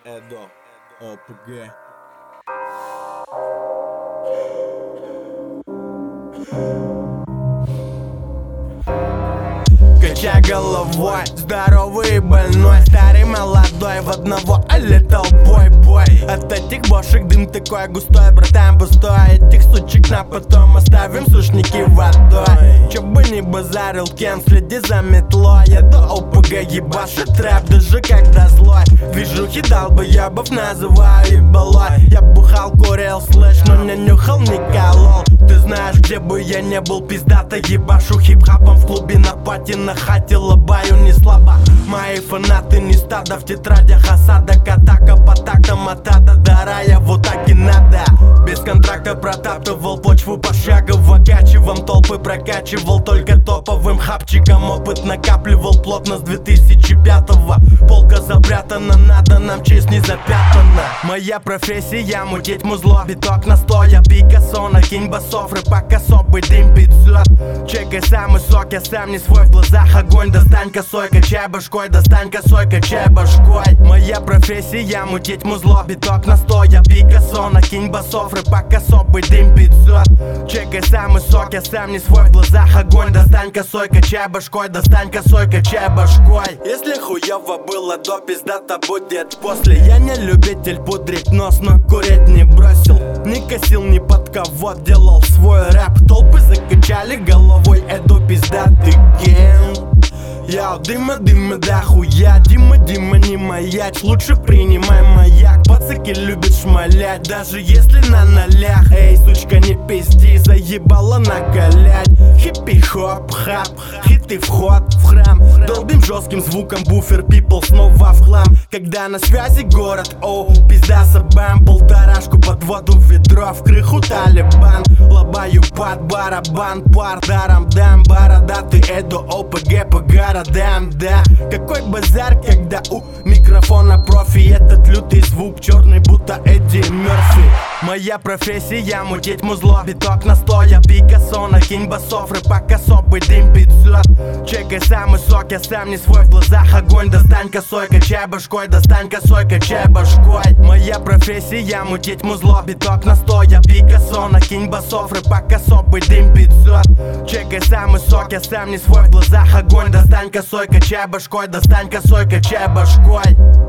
Эдо, ОПГ. Качай головой, здоровый и больной, старый молодой, в одного летал бой. От этих бошек дым такой густой, братан, пустой. Этих сучек на потом оставим сушники водой. Чё бы ни базарил кем, следи за метлой. Это ОПГ ебашит трэп, даже когда злой. Движухи долбоебов называю ебалой. Я бухал, курил, слышь, но не нюхал, не колол. Ты знаешь, где бы я не был, пиздато ебашу хип-хапом в клубе на пати, на хате лобаю не слабо. Мои фанаты не стадо в тетрадях осадок, атака по тактам от ада до рая, вот так и надо. Без контракта протаптывал почву пошагово, качивом толпы прокачивал только топовым хапчиком. Опыт накапливал плотно с 2005-го. Полка запрятана, надо нам честь не запятана. Моя профессия мутить музло, биток настоя, Пикассо, накинь басов, рэпак особый дым 500. Чекай самый сок, я сам не свой, в глазах огонь. Достань косой, качай башкой, достань косой, качай башкой. Моя профессия мутить музло, биток настоя, Пикассо, накинь басов, рэпак особый дым 500. Чекай самый сок, я сам не свой, в глазах огонь. Достань косой, качай башкой, достань косой, качай башкой. Если хуёво было до, пиздато будет после. Я не любитель пудрить нос, но курить не бросил. Не косил ни под кого, делал свой рэп. Толпы закачали головой, Эдо пиздатый ген. Я дыма да хуя, Дима не маячь, лучше принимай маяк. Пацаки любят шмалять, даже если на нолях. Эй, сучка, не пизди, заебала накалять. Хиппи-хоп, хап, хиты вход в храм. Долбим жестким звуком, буфер, пипл снова в хлам. Когда на связи город, оу, пизда сабам. Полторашку под воду, ведро в крыху Талибан. Лобаю под барабан, пар даром дам. Бородатый Эдо, ОПГ по городам, да. Какой базар, когда у микрофона профи. Этот лютый звук, черный будто Эдди Мерфи. Моя профессия мутить музло, биток настоя, Пикассо, накинь басов, рэпак особый дым 500. Чекай самый сок, я сам не свой, в глазах огонь. Достань косой, качай башкой, достань косой, качай башкой. Моя профессия мутить музло, биток настоя, Пикассо, накинь басов, рэпак особый дым 500. Чекай самый сок, я сам не свой, в глазах огонь. Достань косой, качай башкой, достань косой, качай башкой.